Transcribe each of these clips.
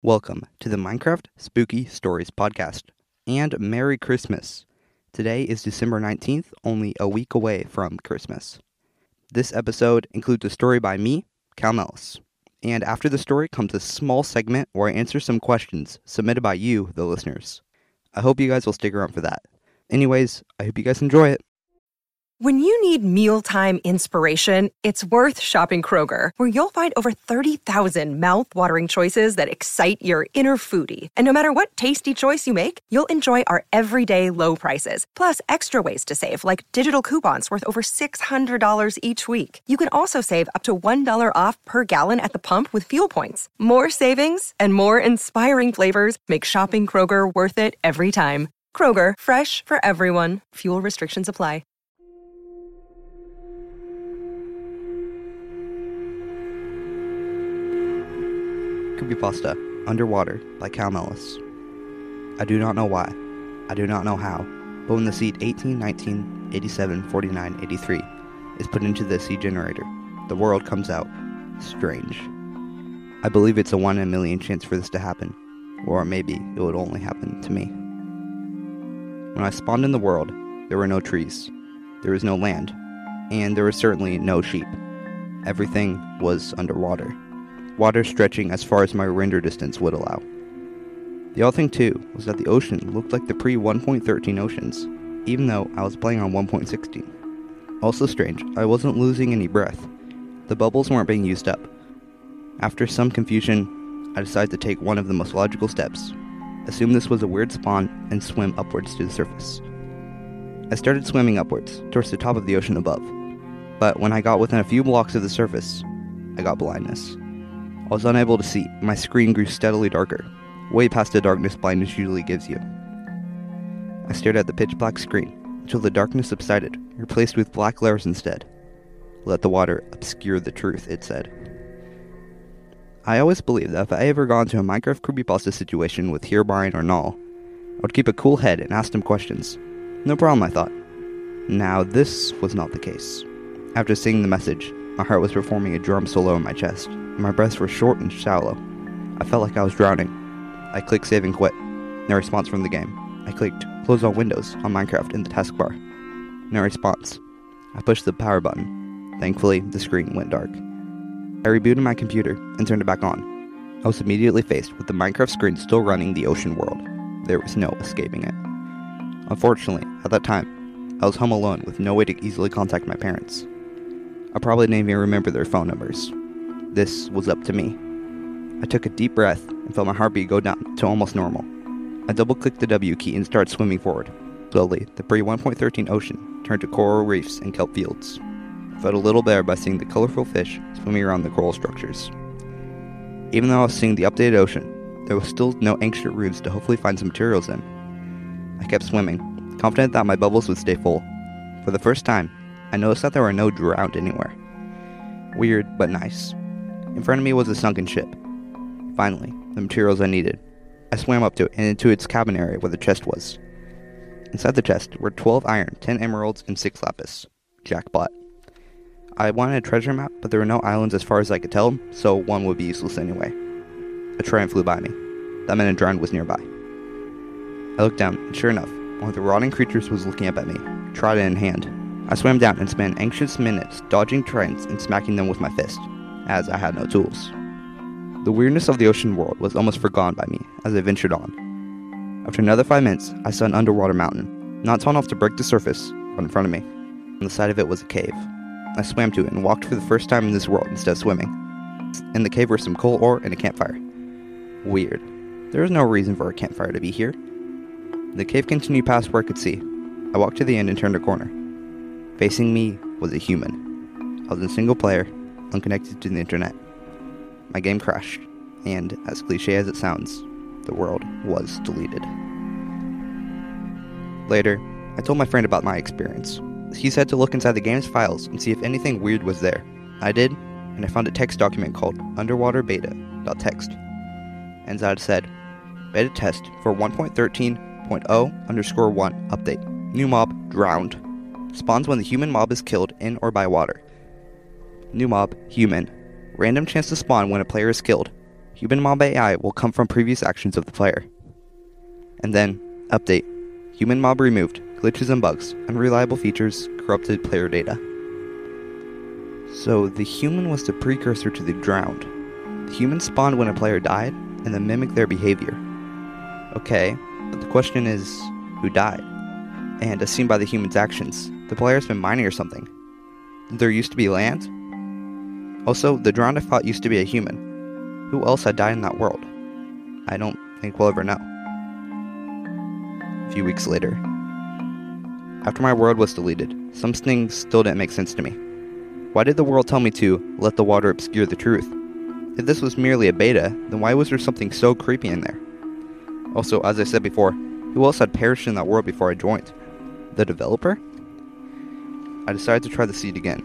Welcome to the Minecraft Spooky Stories podcast, and Merry Christmas. Today is December 19th, only a week away from Christmas. This episode includes a story by me, Cal Mellis, and after the story comes a small segment where I answer some questions submitted by you, the listeners. I hope you guys will stick around for that. Anyways, I hope you guys enjoy it. When you need mealtime inspiration, it's worth shopping Kroger, where you'll find over 30,000 mouth-watering choices that excite your inner foodie. And no matter what tasty choice you make, you'll enjoy our everyday low prices, plus extra ways to save, like digital coupons worth over $600 each week. You can also save up to $1 off per gallon at the pump with fuel points. More savings and more inspiring flavors make shopping Kroger worth it every time. Kroger, fresh for everyone. Fuel restrictions apply. Creepypasta, Underwater by Cal Mellis. I do not know why. I do not know how. But when the seed 18, 19, 87, 49, 83 is put into the seed generator, the world comes out strange. I believe it's a 1 in a million chance for this to happen. Or maybe it would only happen to me. When I spawned in the world, there were no trees. There was no land. And there was certainly no sheep. Everything was underwater. Water stretching as far as my render distance would allow. The other thing too was that the ocean looked like the pre-1.13 oceans, even though I was playing on 1.16. Also strange, I wasn't losing any breath. The bubbles weren't being used up. After some confusion, I decided to take one of the most logical steps, assume this was a weird spawn, and swim upwards to the surface. I started swimming upwards, towards the top of the ocean above, but when I got within a few blocks of the surface, I got blindness. I was unable to see. My screen grew steadily darker, way past the darkness blindness usually gives you. I stared at the pitch black screen until the darkness subsided, replaced with black layers instead. Let the water obscure the truth, it said. I always believed that if I ever got into a Minecraft creepypasta situation with Herobrine or Null, I would keep a cool head and ask them questions. No problem, I thought. Now, this was not the case. After seeing the message, my heart was performing a drum solo in my chest. My breaths were short and shallow. I felt like I was drowning. I clicked save and quit. No response from the game. I clicked close all windows on Minecraft in the taskbar. No response. I pushed the power button. Thankfully, the screen went dark. I rebooted my computer and turned it back on. I was immediately faced with the Minecraft screen still running the ocean world. There was no escaping it. Unfortunately, at that time, I was home alone with no way to easily contact my parents. I probably didn't even remember their phone numbers. This was up to me. I took a deep breath and felt my heartbeat go down to almost normal. I double-clicked the W key and started swimming forward. Slowly, the pre-1.13 ocean turned to coral reefs and kelp fields. I felt a little better by seeing the colorful fish swimming around the coral structures. Even though I was seeing the updated ocean, there was still no ancient ruins to hopefully find some materials in. I kept swimming, confident that my bubbles would stay full. For the first time, I noticed that there were no drowned anywhere. Weird, but nice. In front of me was a sunken ship. Finally, the materials I needed. I swam up to it and into its cabin area where the chest was. Inside the chest were 12 iron, 10 emeralds, and 6 lapis. Jackpot. I wanted a treasure map, but there were no islands as far as I could tell, so one would be useless anyway. A train flew by me. That meant a drowned was nearby. I looked down, and sure enough, one of the rotting creatures was looking up at me, trident in hand. I swam down and spent anxious minutes dodging tridents and smacking them with my fist, as I had no tools. The weirdness of the ocean world was almost forgotten by me as I ventured on. After another 5 minutes, I saw an underwater mountain, not tall enough to break the surface, right in front of me. On the side of it was a cave. I swam to it and walked for the first time in this world instead of swimming. In the cave were some coal ore and a campfire. Weird. There was no reason for a campfire to be here. The cave continued past where I could see. I walked to the end and turned a corner. Facing me was a human. I was in single player, unconnected to the internet. My game crashed, and as cliche as it sounds, the world was deleted. Later, I told my friend about my experience. He said to look inside the game's files and see if anything weird was there. I did, and I found a text document called underwaterbeta.txt. Inside it said, beta test for 1.13.0_1 update. New mob drowned. Spawns when the human mob is killed in or by water. New mob, human. Random chance to spawn when a player is killed. Human mob AI will come from previous actions of the player. And then, update. Human mob removed. Glitches and bugs. Unreliable features. Corrupted player data. So, the human was the precursor to the drowned. The human spawned when a player died, and then mimicked their behavior. Okay, but the question is, who died? And as seen by the human's actions, the player's been mining or something. There used to be land? Also, the drowned I fought used to be a human. Who else had died in that world? I don't think we'll ever know. A few weeks later. After my world was deleted, some things still didn't make sense to me. Why did the world tell me to let the water obscure the truth? If this was merely a beta, then why was there something so creepy in there? Also, as I said before, who else had perished in that world before I joined? The developer? I decided to try the seed again.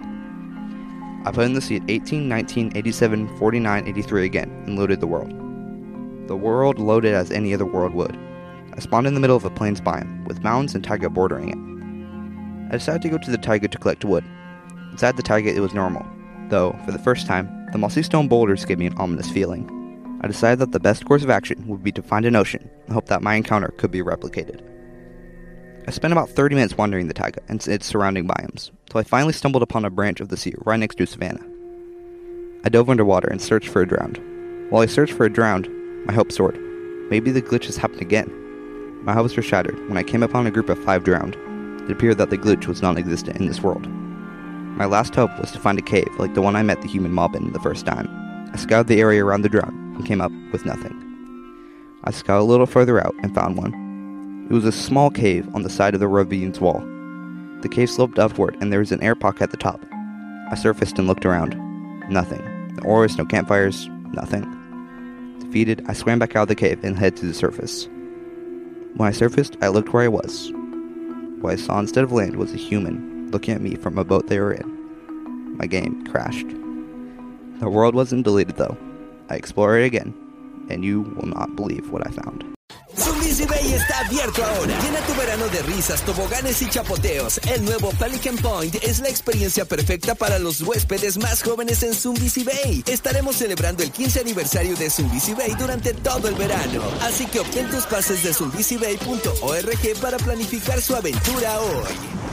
I put in the seed 18, 19, 87, 49, 83 again, and loaded the world. The world loaded as any other world would. I spawned in the middle of a plains biome, with mountains and taiga bordering it. I decided to go to the taiga to collect wood. Inside the taiga it was normal, though, for the first time, the mossy stone boulders gave me an ominous feeling. I decided that the best course of action would be to find an ocean, and hope that my encounter could be replicated. I spent about 30 minutes wandering the taiga and its surrounding biomes, till I finally stumbled upon a branch of the sea right next to a savanna. I dove underwater and searched for a drowned. While I searched for a drowned, my hope soared. Maybe the glitches happened again. My hopes were shattered when I came upon a group of 5 drowned. It appeared that the glitch was non-existent in this world. My last hope was to find a cave like the one I met the human mob in the first time. I scoured the area around the drowned and came up with nothing. I scoured a little further out and found one. It was a small cave on the side of the ravine's wall. The cave sloped upward and there was an air pocket at the top. I surfaced and looked around. Nothing. No oars, no campfires, nothing. Defeated, I swam back out of the cave and headed to the surface. When I surfaced, I looked where I was. What I saw instead of land was a human looking at me from a boat they were in. My game crashed. The world wasn't deleted though. I explored it again, and you will not believe what I found. Zombies Bay está abierto ahora. Llena tu verano de risas, toboganes y chapoteos. El nuevo Pelican Point es la experiencia perfecta para los huéspedes más jóvenes en Zombies Bay. Estaremos celebrando el 15 aniversario de Zombies Bay durante todo el verano. Así que obtén tus pases de zombiesbay.org para planificar su aventura hoy.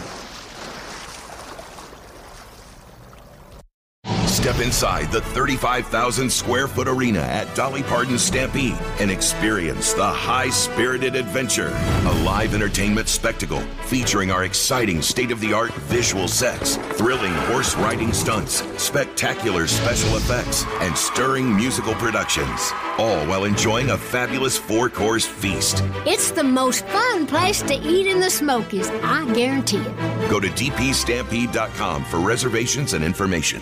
Step inside the 35,000 square foot arena at Dolly Parton Stampede and experience the high-spirited adventure, a live entertainment spectacle featuring our exciting state-of-the-art visual sets, thrilling horse riding stunts, spectacular special effects, and stirring musical productions, all while enjoying a fabulous 4-course feast. It's the most fun place to eat in the Smokies, I guarantee it. Go to dpstampede.com for reservations and information.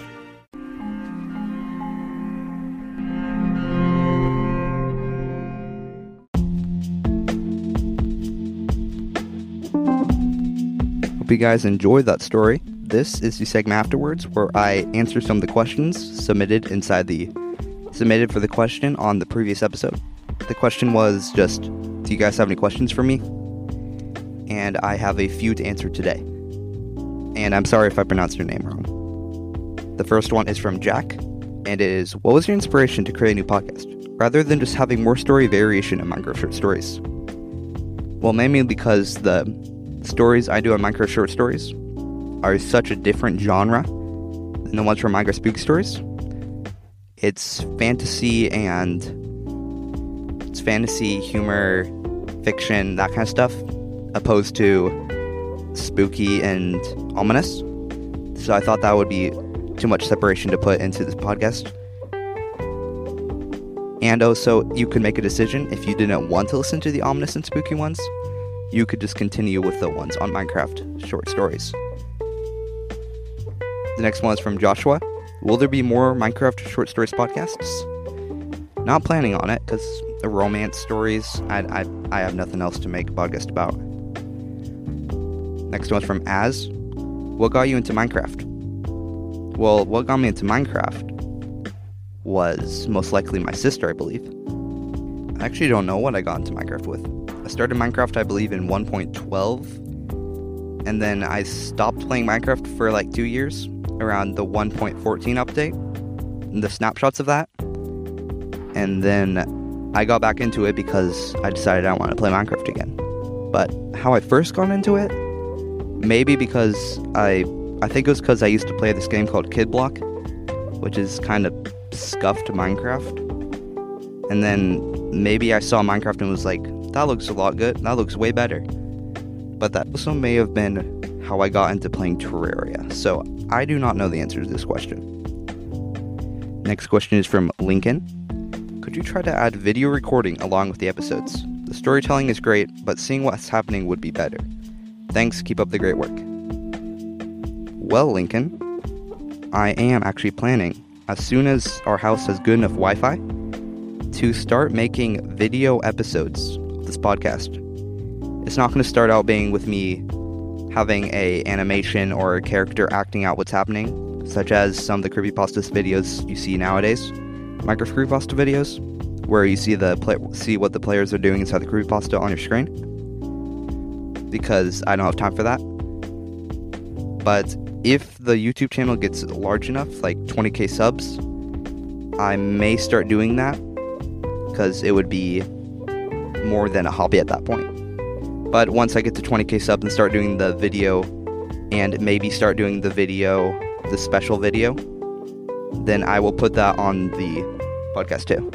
Hope you guys enjoyed that story. This is the segment afterwards where I answer some of the questions submitted for the question on the previous episode. The question was just, do you guys have any questions for me? And I have a few to answer today. And I'm sorry if I pronounced your name wrong. The first one is from Jack, and it is, what was your inspiration to create a new podcast, rather than just having more story variation in Minecraft short stories? Well, mainly because the stories I do on Minecraft short stories are such a different genre than the ones from Minecraft Spooky Stories. It's fantasy, humor, fiction, that kind of stuff, opposed to spooky and ominous. So I thought that would be too much separation to put into this podcast. And also, you could make a decision if you didn't want to listen to the ominous and spooky ones. You could just continue with the ones on Minecraft short stories. The next one is from Joshua. Will there be more Minecraft short stories podcasts? Not planning on it, because the romance stories, I have nothing else to make a podcast about. Next one's from Az. What got you into Minecraft? Well, what got me into Minecraft was most likely my sister, I believe. I actually don't know what I got into Minecraft with. I started Minecraft, I believe, in 1.12, and then I stopped playing Minecraft for like 2 years, around the 1.14 update, and the snapshots of that. and then I got back into it because I decided I wanted to play Minecraft again. But how I first got into it, maybe because I think it was because I used to play this game called Kid Block, which is kind of scuffed Minecraft. And then maybe I saw Minecraft and was like, that looks a lot good, that looks way better. But that also may have been how I got into playing Terraria, so I do not know the answer to this question. Next question is from Lincoln. Could you try to add video recording along with the episodes? The storytelling is great, but seeing what's happening would be better. Thanks, keep up the great work. Well, Lincoln, I am actually planning, as soon as our house has good enough Wi-Fi, to start making video episodes of this podcast. It's not going to start out being with me having a animation or a character acting out what's happening, such as some of the creepypasta videos you see nowadays, Minecraft creepypasta videos, where you see see what the players are doing inside the creepypasta on your screen, because I don't have time for that. But if the YouTube channel gets large enough, like 20k subs, I may start doing that, because it would be more than a hobby at that point. But once I get to 20k subs and start doing the video, and maybe start doing the special video, then I will put that on the podcast too.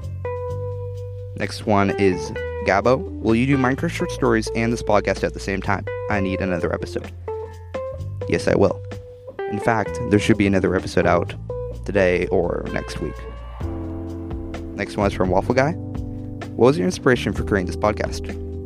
Next one is Gabo. Will you do Minecraft short stories and this podcast at the same time? I need another episode. Yes, I will. In fact, there should be another episode out today or next week. Next one is from Waffle Guy. What was your inspiration for creating this podcast?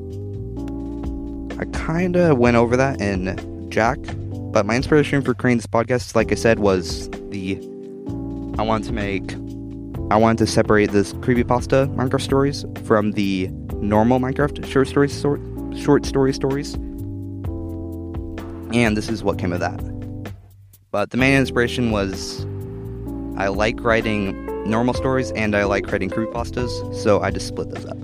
I kinda went over that in Jack, but my inspiration for creating this podcast, like I said, was I wanted to separate this creepypasta Minecraft stories from the normal Minecraft short story stories. And this is what came of that. But the main inspiration was I like writing normal stories and I like writing creepypastas, so I just split those up.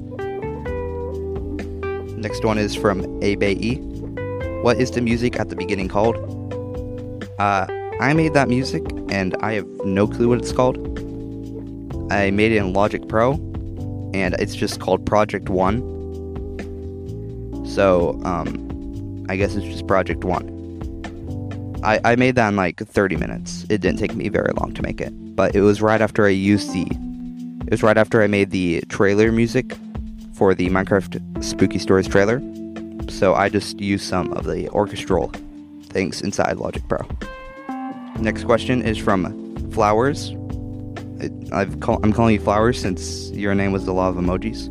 Next one is from Abe. What is the music at the beginning called? I made that music and I have no clue what it's called. I made it in Logic Pro and it's just called Project 1. So, I guess it's just Project 1. I made that in like 30 minutes. It didn't take me very long to make it. But it was right after I made the trailer music for the Minecraft Spooky Stories trailer. So I just used some of the orchestral things inside Logic Pro. Next question is from Flowers. I'm calling you Flowers since your name was the law of emojis.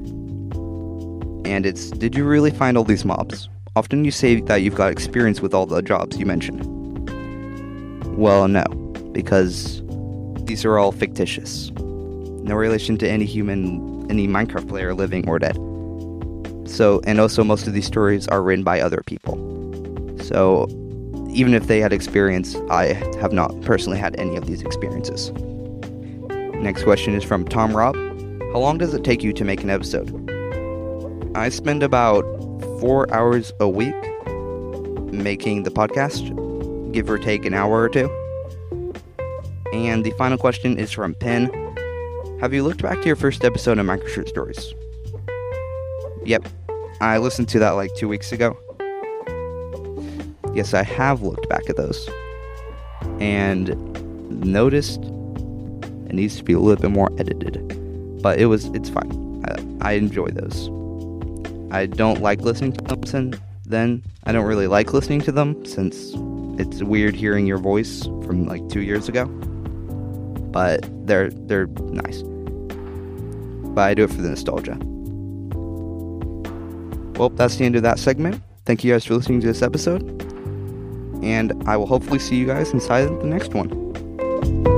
And it's, did you really find all these mobs? Often you say that you've got experience with all the jobs you mentioned. Well, no, because these are all fictitious. No relation to any Minecraft player living or dead. So, and also most of these stories are written by other people. So, even if they had experience, I have not personally had any of these experiences. Next question is from Tom Robb. How long does it take you to make an episode? I spend about 4 hours a week making the podcast, give or take an hour or two. And the final question is from Penn. Have you looked back to your first episode of Minecraft Short Stories? Yep, I listened to that like 2 weeks ago. Yes, I have looked back at those and noticed it needs to be a little bit more edited, but it's fine. I enjoy those. I don't like listening to them I don't really like listening to them since it's weird hearing your voice from like 2 years ago, but they're nice. But I do it for the nostalgia. Well, that's the end of that segment. Thank you guys for listening to this episode, and I will hopefully see you guys inside the next one.